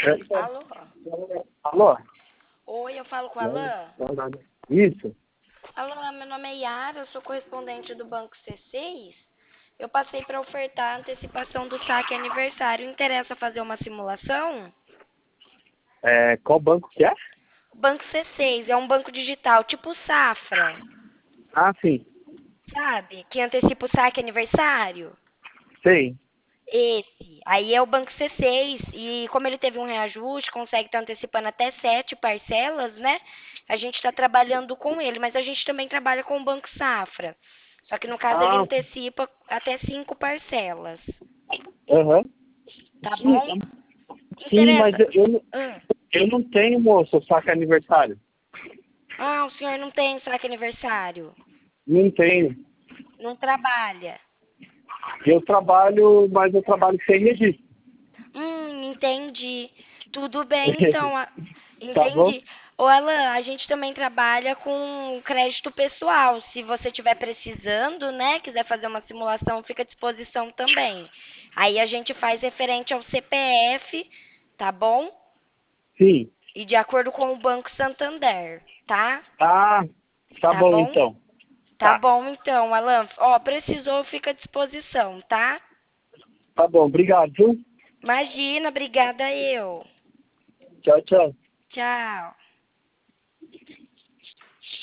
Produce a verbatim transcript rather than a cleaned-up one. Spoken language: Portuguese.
Alô? Alô? Oi, eu falo com o Alan? Isso. Alô, meu nome é Yara, eu sou correspondente do Banco C seis. Eu passei para ofertar a antecipação do saque aniversário. Interessa fazer uma simulação? É, qual banco que é? O Banco C seis é um banco digital, tipo Safra, Ah, sim. sabe? Que antecipa o saque aniversário. Sei. Esse. Aí é o Banco C seis e como ele teve um reajuste, consegue estar antecipando até sete parcelas, né? A gente está trabalhando com ele, mas a gente também trabalha com o Banco Safra. Só que no caso ele Ah, antecipa até cinco parcelas. aham. Tá Sim, bom? sim, mas Interessa? eu, eu, não- Hum. eu não tenho, moço, saque aniversário. Ah, o senhor não tem saque aniversário? Não tenho. Não trabalha? Eu trabalho, mas eu trabalho sem registro. Hum, entendi. Tudo bem, então. a- Tá bom? Entendi. Ô, Alan, a gente também trabalha com crédito pessoal. Se você estiver precisando, né, quiser fazer uma simulação, fica à disposição também. Aí a gente faz referente ao C P F, tá bom? Sim. E de acordo com o Banco Santander, tá? Ah, tá Tá bom bom? então. Tá Tá. bom, então, Alan. Ó, precisou, fica à disposição, tá? Tá bom, obrigado, viu? Imagina, obrigada eu. Tchau, tchau. Tchau.